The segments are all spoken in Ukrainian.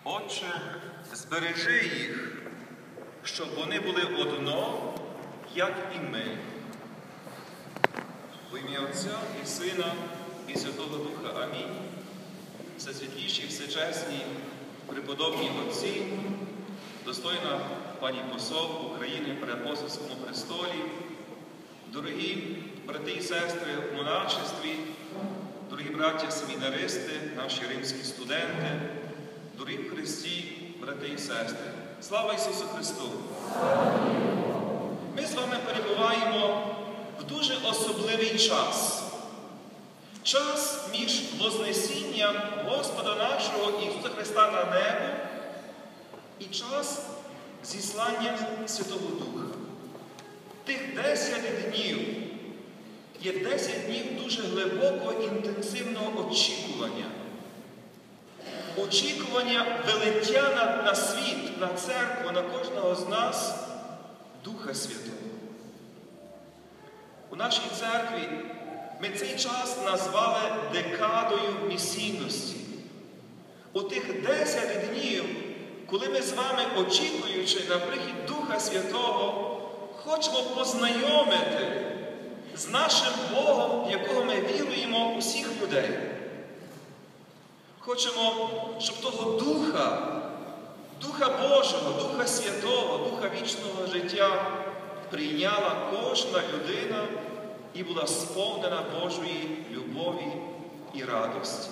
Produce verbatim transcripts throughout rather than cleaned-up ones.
Отче, збережи їх, щоб вони були одно, як і ми. В ім'я Отця і Сина, і Святого Духа. Амінь. Всесвітліші, всечесні, преподобні отці, достойна пані посол України при апостольському престолі, дорогі брати і сестри в монашестві, дорогі браття семінаристи, наші римські студенти, дорогі в Христі, брати і сестри. Слава Ісусу Христу! Ми з вами перебуваємо в дуже особливий час. Час між Вознесінням Господа нашого Ісуса Христа на небо і час зіслання Святого Духа. Тих десять днів є десять днів дуже глибокого інтенсивного очікування. Очікування велиття на, на світ, на церкву, на кожного з нас Духа Святого. У нашій церкві ми цей час назвали декадою місійності. У тих десять днів, коли ми з вами, очікуючи на прихід Духа Святого, хочемо познайомити з нашим Богом, в якого ми віруємо, усіх людей. Хочемо, щоб того Духа, Духа Божого, Духа Святого, Духа вічного життя прийняла кожна людина і була сповнена Божої любові і радості.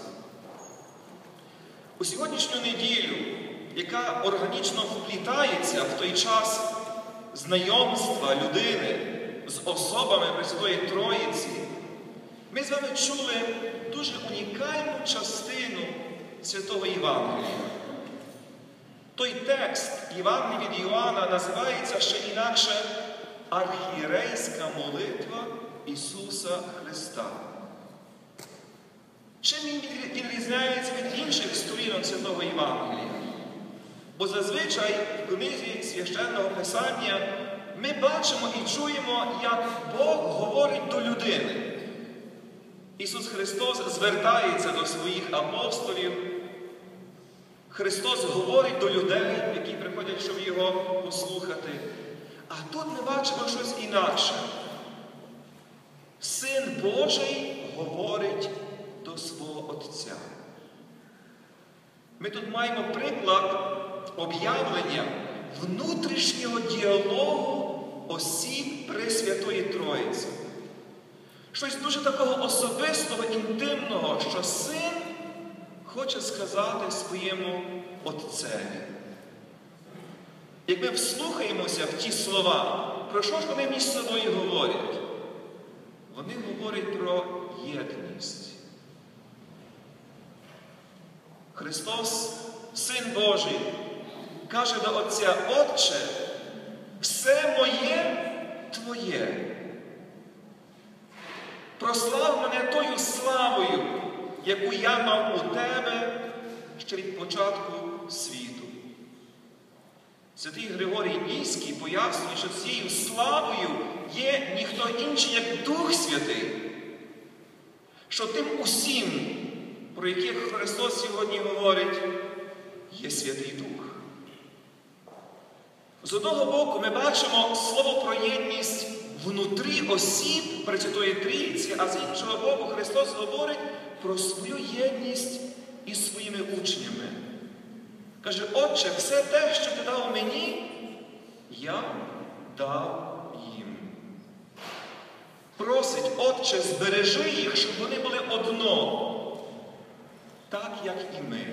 У сьогоднішню неділю, яка органічно вплітається в той час знайомства людини з особами Пресвятої Троїці, ми з вами чули дуже унікальну частину Святого Євангелія. Той текст Євангелія від Іоанна називається ще інакше архієрейська молитва Ісуса Христа. Чим він відрізняється від інших сторінок Святого Євангелія? Бо зазвичай в книзі Священного Писання ми бачимо і чуємо, як Бог говорить до людини. Ісус Христос звертається до своїх апостолів. Христос говорить до людей, які приходять, щоб Його послухати. А тут ми бачимо щось інакше. Син Божий говорить до свого Отця. Ми тут маємо приклад об'явлення внутрішнього діалогу осіб Пресвятої Троїці. Щось дуже такого особистого, інтимного, що син хоче сказати своєму Отцеві. Як ми вслухаємося в ті слова, про що ж вони між собою говорять? Вони говорять про єдність. Христос, Син Божий, каже до Отця: Отче, все моє Твоє. Прослав мене тою славою, яку я мав у Тебе ще від початку світу. Святий Григорій Нійський пояснює, що цією славою є ніхто інший, як Дух Святий. Що тим усім, про яких Христос сьогодні говорить, є Святий Дух. З одного боку ми бачимо слово про єдність внутрі осіб Пресвятої Трійці, а з іншого боку Христос говорить про свою єдність із своїми учнями. Каже: Отче, все те, що Ти дав мені, я дав їм. Просить: Отче, збережи їх, щоб вони були одно, так, як і ми.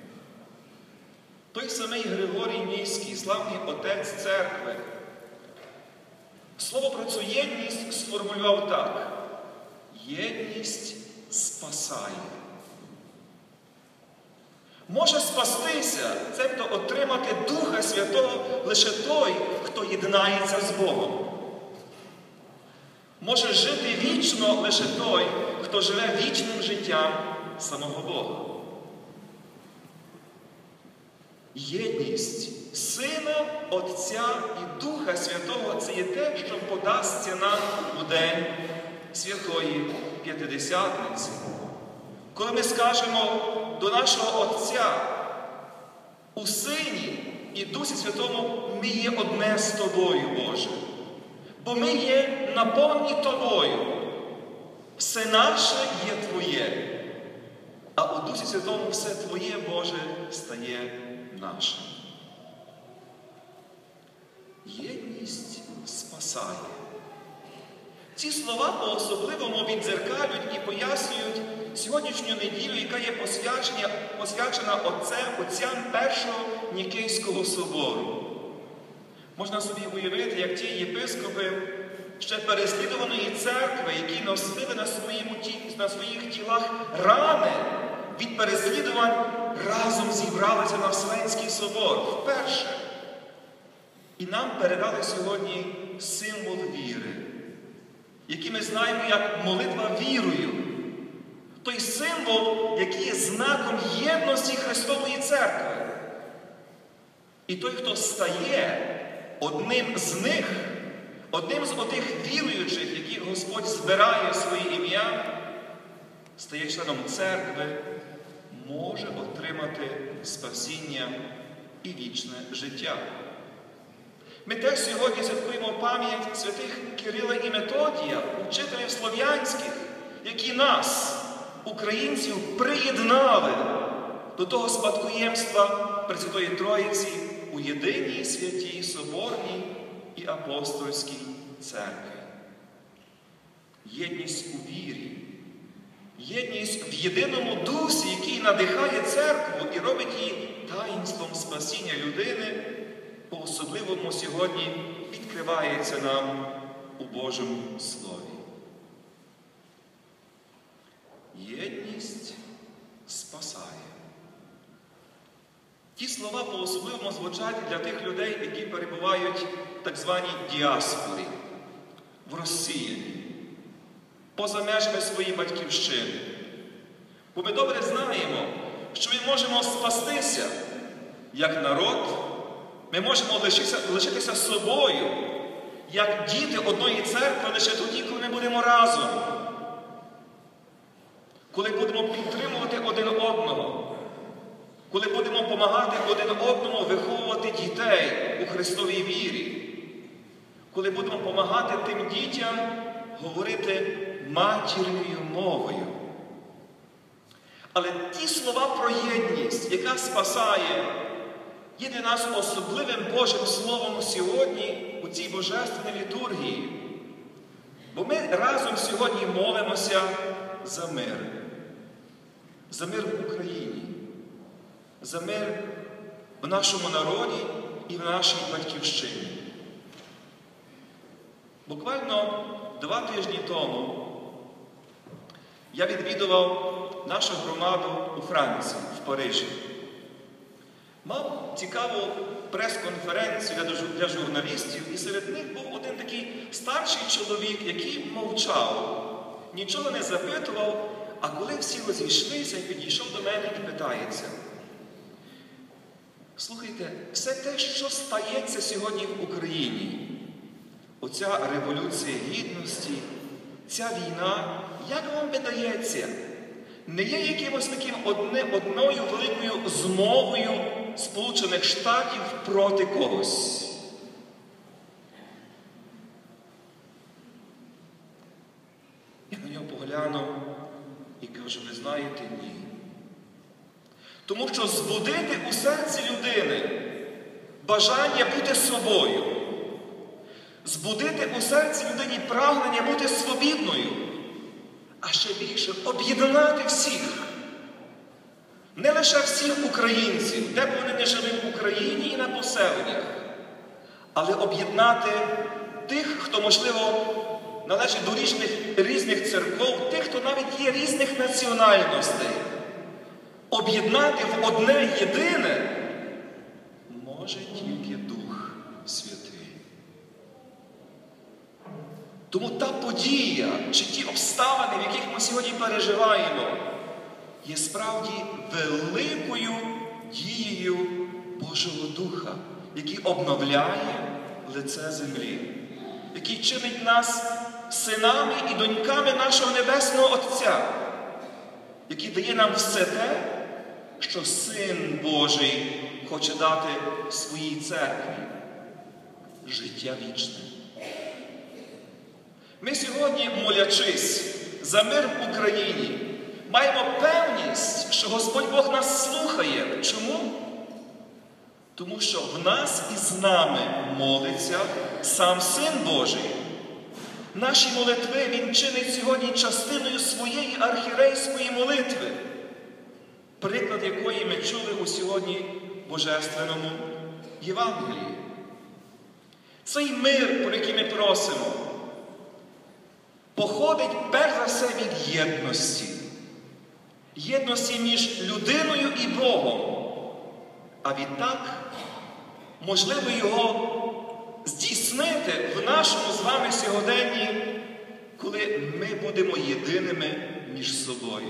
Той самий Григорій Нійський, славний отець церкви, слово про цю єдність сформулював так: єдність спасає. Може спастися, цебто отримати Духа Святого, лише той, хто єднається з Богом. Може жити вічно лише той, хто живе вічним життям самого Бога. Єдність Сина, Отця і Духа Святого – це є те, що подасться нам у день Святої П'ятидесятниці. Коли ми скажемо до нашого Отця: У Сині і Дусі Святому ми є одне з Тобою, Боже. Бо ми є наповнені Тобою. Все наше є Твоє. А у Дусі Святому все Твоє, Боже, стає нашим. Єдність спасає. Ці слова по-особливому віддзеркалюють і пояснюють сьогоднішню неділю, яка є посвячена, посвячена отцем, отцям Першого Нікейського собору. Можна собі уявити, як ті єпископи ще переслідуваної церкви, які носили на, своєму, на своїх тілах рани від переслідувань, разом зібралися на Вселенський собор вперше. І нам передали сьогодні символ віри, який ми знаємо як молитва вірою. Той символ, який є знаком єдності Христової Церкви. І той, хто стає одним з них, одним з отих віруючих, яких Господь збирає в своє ім'я, стає членом церкви, може отримати спасіння і вічне життя. Ми теж сьогодні святкуємо пам'ять святих Кирила і Методія, учителів слов'янських, які нас, українців, приєднали до того спадкоємства Пресвятої Троїці у єдиній святій Соборній і Апостольській церкві. Єдність у вірі, єдність в єдиному дусі, який надихає церкву і робить її таїнством спасіння людини, по-особливому сьогодні відкривається нам у Божому Слові. Єдність спасає. Ті слова по-особливому звучать для тих людей, які перебувають в так званій діаспорі, в Росії, поза межами своєї батьківщини. Бо ми добре знаємо, що ми можемо спастися як народ, ми можемо лишитися, лишитися собою, як діти одної церкви, лише тоді, коли ми будемо разом. Коли будемо підтримувати один одного, коли будемо допомагати один одному виховувати дітей у Христовій вірі, коли будемо допомагати тим дітям говорити матірною мовою. Але ті слова про єдність, яка спасає, є для нас особливим Божим Словом сьогодні у цій божественній літургії. Бо ми разом сьогодні молимося за мир. За мир в Україні. За мир в нашому народі і в нашій батьківщині. Буквально два тижні тому я відвідував нашу громаду у Франції, в Парижі. Мав цікаву прес-конференцію для журналістів, і серед них був один такий старший чоловік, який мовчав, нічого не запитував, а коли всі розійшлися, підійшов до мене і питається: слухайте, все те, що стається сьогодні в Україні, оця революція гідності, ця війна, як вам видається, не є якимось таким одне, одною великою змовою Сполучених Штатів проти когось? Я на нього поглянув і кажу: ви знаєте, ні. Тому що збудити у серці людини бажання бути собою, збудити у серці людині прагнення бути свобідною, а ще більше об'єднати всіх. Не лише всіх українців, де б вони не жили в Україні і на поселеннях, але об'єднати тих, хто, можливо, належить до різних, різних церков, тих, хто навіть є різних національностей. Об'єднати в одне єдине може тільки Дух Святий. Тому та подія, чи ті обставини, в яких ми сьогодні переживаємо, є справді великою дією Божого Духа, який обновляє лице землі, який чинить нас синами і доньками нашого Небесного Отця, який дає нам все те, що Син Божий хоче дати своїй церкві – життя вічне. Ми сьогодні, молячись за мир в Україні, маємо певність, що Господь Бог нас слухає. Чому? Тому що в нас і з нами молиться сам Син Божий. Наші молитви Він чинить сьогодні частиною своєї архірейської молитви, приклад якої ми чули у сьогодні Божественному Євангелії. Цей мир, про який ми просимо, походить перш за все від єдності. Єдності між людиною і Богом. А відтак, можливо його здійснити в нашому з вами сьогоденні, коли ми будемо єдиними між собою.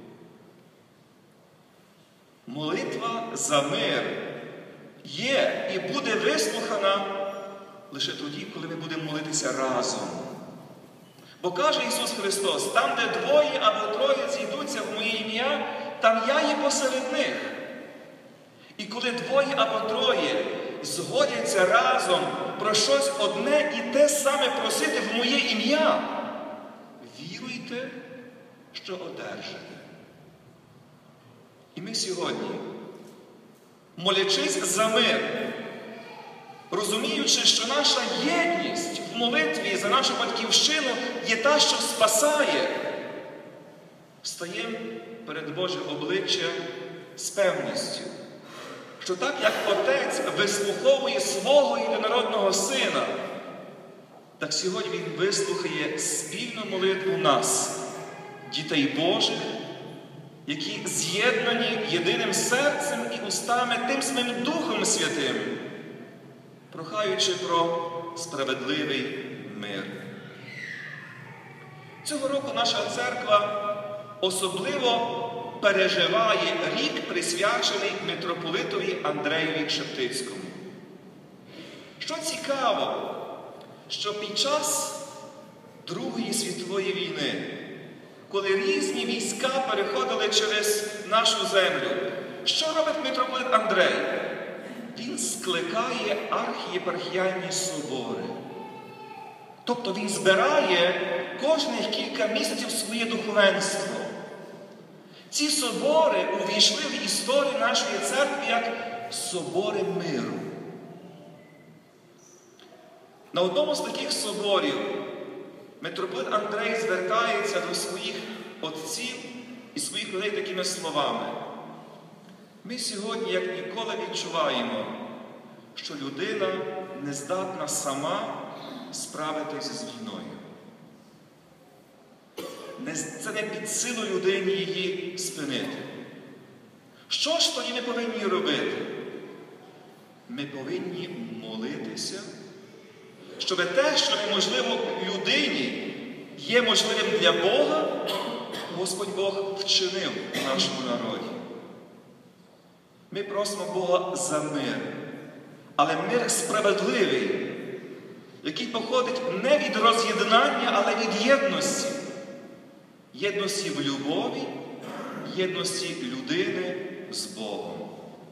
Молитва за мир є і буде вислухана лише тоді, коли ми будемо молитися разом. Бо каже Ісус Христос, там, де двоє або троє зійдуться в моє ім'я, там я є посеред них. І коли двоє або троє згодяться разом про щось одне і те саме просити в моє ім'я, віруйте, що одержите. І ми сьогодні, молячись за мир, розуміючи, що наша єдність в молитві за нашу батьківщину є та, що спасає, встаємо перед Боже обличчя з певністю, що так, як Отець вислуховує свого єдинородного Сина, так сьогодні Він вислухає спільну молитву нас, дітей Божих, які з'єднані єдиним серцем і устами тим самим Духом Святим, прохаючи про справедливий мир. Цього року наша церква особливо переживає рік, присвячений митрополитові Андреєві Шептицькому. Що цікаво, що під час Другої світової війни, коли різні війська переходили через нашу землю, що робить митрополит Андрей? Він скликає архієпархіальні собори. Тобто він збирає кожних кілька місяців своє духовенство. Ці собори увійшли в історію нашої церкви як собори миру. На одному з таких соборів митрополит Андрей звертається до своїх отців і своїх людей такими словами. Ми сьогодні, як ніколи, відчуваємо, що людина не здатна сама справитися з війною. Це не під силу людині її спинити. Що ж тоді ми повинні робити? Ми повинні молитися, щоб те, що неможливо людині, є можливим для Бога, Господь Бог вчинив у нашому народі. Ми просимо Бога за мир, але мир справедливий, який походить не від роз'єднання, але від єдності. Єдності в любові, єдності людини з Богом.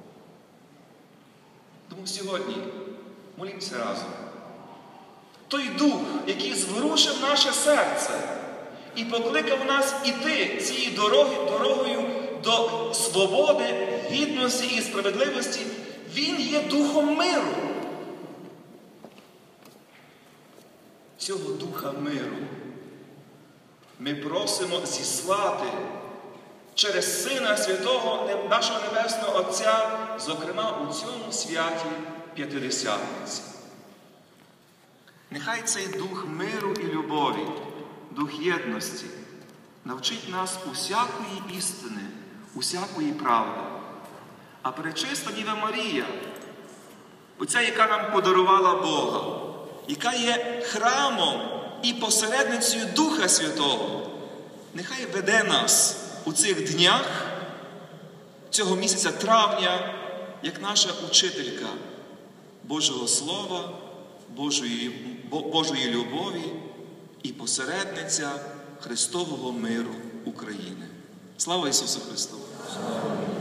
Тому сьогодні молімося разом. Той Дух, який зворушив наше серце і покликав нас іти цією дорогою, дорогою до свободи, гідності і справедливості, Він є Духом миру. Цього Духа миру ми просимо зіслати через Сина Святого, нашого Небесного Отця, зокрема у цьому святі П'ятидесятниці. Нехай цей Дух миру і любові, Дух єдності, навчить нас усякої істини, усякої правди. А пречиста Діва Марія, оця, яка нам подарувала Бога, яка є храмом і посередницею Духа Святого, нехай веде нас у цих днях цього місяця травня, як наша учителька Божого Слова, Божої, Божої любові і посередниця Христового миру України. Слава Ісусу Христу!